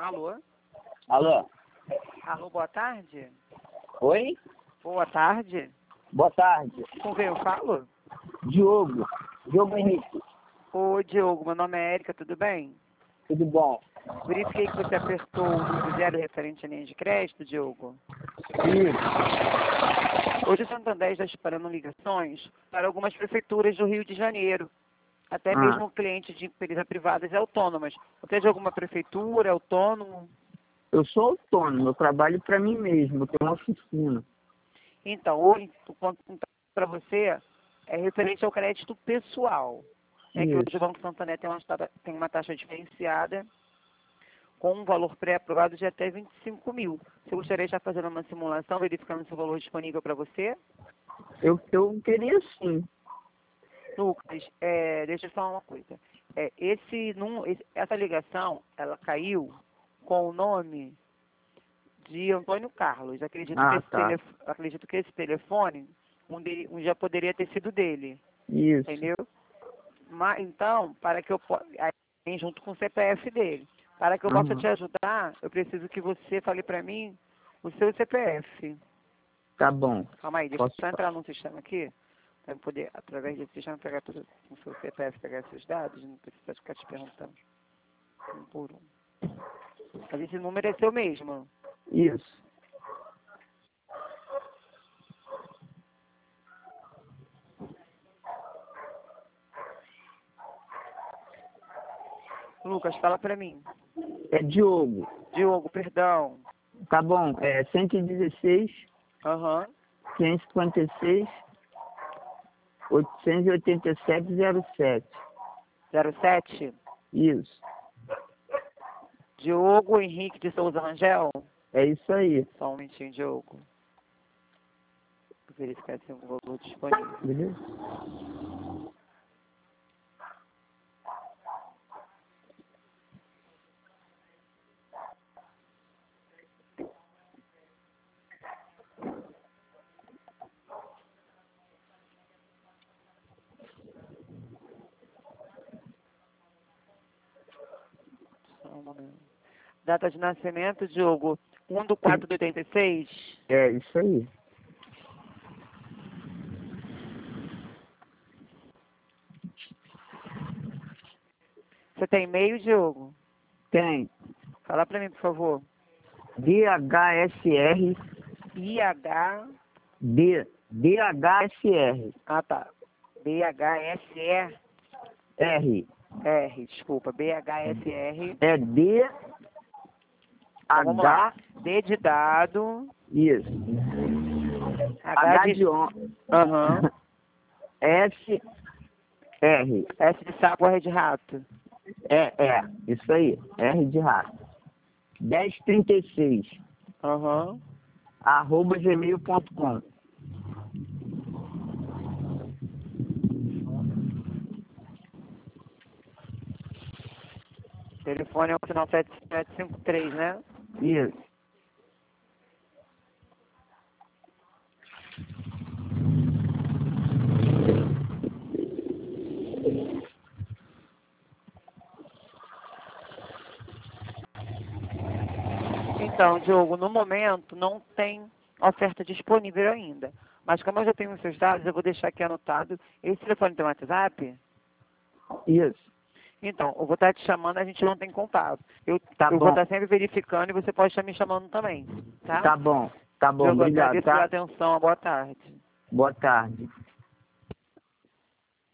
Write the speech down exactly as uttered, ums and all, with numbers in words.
Alô? Alô? Alô, boa tarde? Oi? Boa tarde. Boa tarde. Com quem eu falo? Diogo. Diogo Henrique. Ô, Diogo, meu nome é Érica, tudo bem? Tudo bom? Verifiquei que você apertou o número zero referente à linha de crédito, Diogo. Isso. Hoje o Santander está esperando ligações para algumas prefeituras do Rio de Janeiro. Até Ah. mesmo clientes de empresas privadas e autônomas. Você é de alguma prefeitura, autônomo? Eu sou autônomo, eu trabalho para mim mesmo, eu tenho uma oficina. Então, hoje, o ponto para você é referente ao crédito pessoal. É que hoje o Banco Santander tem uma, tem uma taxa diferenciada com um valor pré-aprovado de até vinte e cinco mil. Você gostaria de estar fazendo uma simulação, verificando se o valor disponível para você? Eu, eu queria sim. Lucas, é, deixa eu falar uma coisa. É, esse, num, esse, essa ligação, ela caiu com o nome de Antônio Carlos. Acredito, que, Ah, esse tá. telef, acredito que esse telefone um, dele, um já poderia ter sido dele. Isso. Entendeu? Mas, então, para que eu possa, junto com o C P F dele, para que eu possa Uhum. te ajudar, eu preciso que você fale para mim o seu C P F. Tá bom. Calma aí, deixa Posso... eu só entrar no sistema aqui, para eu poder, através desse sistema, pegar tudo o seu C P F, pegar esses dados, não precisa ficar te perguntando um por um. Mas esse número é seu mesmo. Isso. Lucas, fala para mim. É Diogo. Diogo, perdão. Tá bom, é cento e dezesseis, Aham. quinhentos e cinquenta e seis, oitocentos e oitenta e sete, zero sete. zero sete? Isso. Diogo Henrique de Souza Rangel? É isso aí. Só um minutinho, Diogo. Vou verificar se o valor disponível. Beleza? Só um momento. Data de nascimento, Diogo, um do quatro de oitenta e seis. É isso aí. Você tem e-mail, Diogo? Tem Fala pra mim, por favor. D H S R, I H... D, D H S R, Ah, tá. B H S E R, R, desculpa. B H S R. é D, Então, vamos lá. H, D de dado. isso, H, H de... de on, Aham. S, R, S de sapo, R de rato. é, é, isso aí, R de rato, dez trinta e seis, Aham. arroba gmail ponto com. Telefone é o final sete sete cinco três, né? Isso. Então, Diogo, no momento não tem oferta disponível ainda. Mas como eu já tenho os seus dados, eu vou deixar aqui anotado. Esse telefone tem WhatsApp? Isso. Então, eu vou estar te chamando, a gente não tem contato. Eu, Tá eu vou bom. estar sempre verificando e você pode estar me chamando também, tá? Tá bom. Tá bom, Diogo, obrigado, agradeço pela tá? atenção. Boa tarde. Boa tarde.